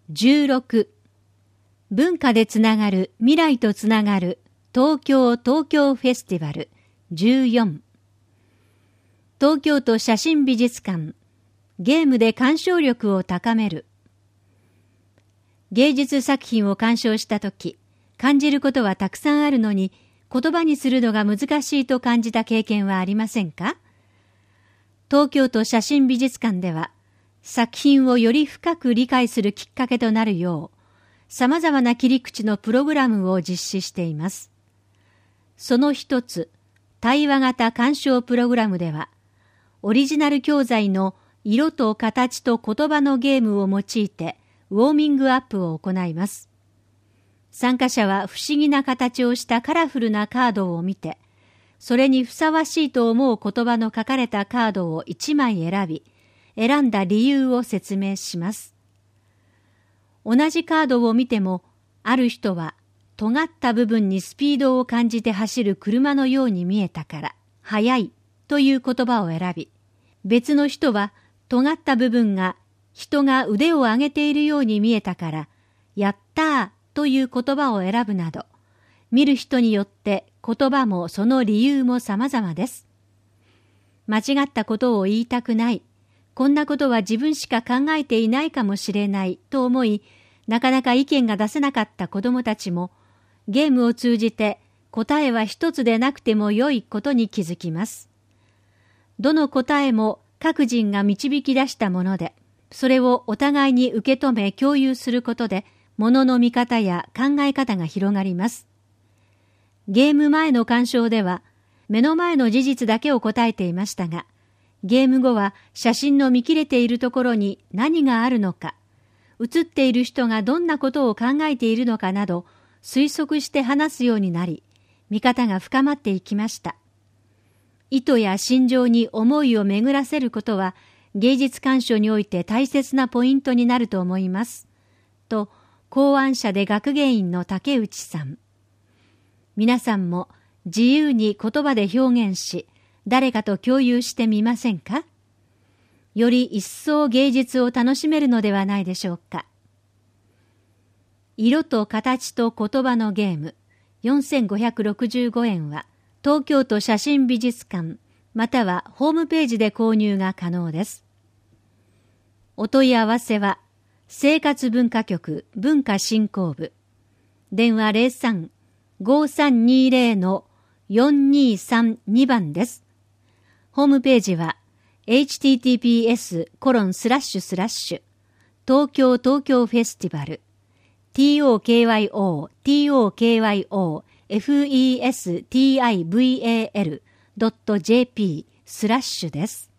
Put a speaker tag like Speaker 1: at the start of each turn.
Speaker 1: 16、文化でつながる、未来とつながる、東京フェスティバル。14、東京都写真美術館、ゲームで鑑賞力を高める。芸術作品を鑑賞したとき、感じることはたくさんあるのに、言葉にするのが難しいと感じた経験はありませんか？東京都写真美術館では、作品をより深く理解するきっかけとなるよう、様々な切り口のプログラムを実施しています。その一つ、対話型鑑賞プログラムでは、オリジナル教材の色と形と言葉のゲームを用いて、ウォーミングアップを行います。参加者は不思議な形をしたカラフルなカードを見て、それにふさわしいと思う言葉の書かれたカードを1枚選び、選んだ理由を説明します。同じカードを見ても、ある人は尖った部分にスピードを感じて走る車のように見えたから、速いという言葉を選び、別の人は尖った部分が人が腕を上げているように見えたから、やったーという言葉を選ぶなど、見る人によって言葉もその理由も様々です。間違ったことを言いたくない、こんなことは自分しか考えていないかもしれないと思い、なかなか意見が出せなかった子どもたちも、ゲームを通じて答えは一つでなくても良いことに気づきます。どの答えも各人が導き出したもので、それをお互いに受け止め共有することで、ものの見方や考え方が広がります。ゲーム前の鑑賞では、目の前の事実だけを答えていましたが、ゲーム後は写真の見切れているところに何があるのか、写っている人がどんなことを考えているのかなど、推測して話すようになり、見方が深まっていきました。意図や心情に思いを巡らせることは、芸術鑑賞において大切なポイントになると思います。と、考案者で学芸員の竹内さん。皆さんも自由に言葉で表現し、誰かと共有してみませんか？より一層芸術を楽しめるのではないでしょうか。色と形と言葉のゲーム、4565円は、東京都写真美術館、またはホームページで購入が可能です。お問い合わせは、生活文化局文化振興部、電話03-5320-4232番です。ホームページは、https:// 東京フェスティバル、TOKYOFESTIVAL.jp/ です。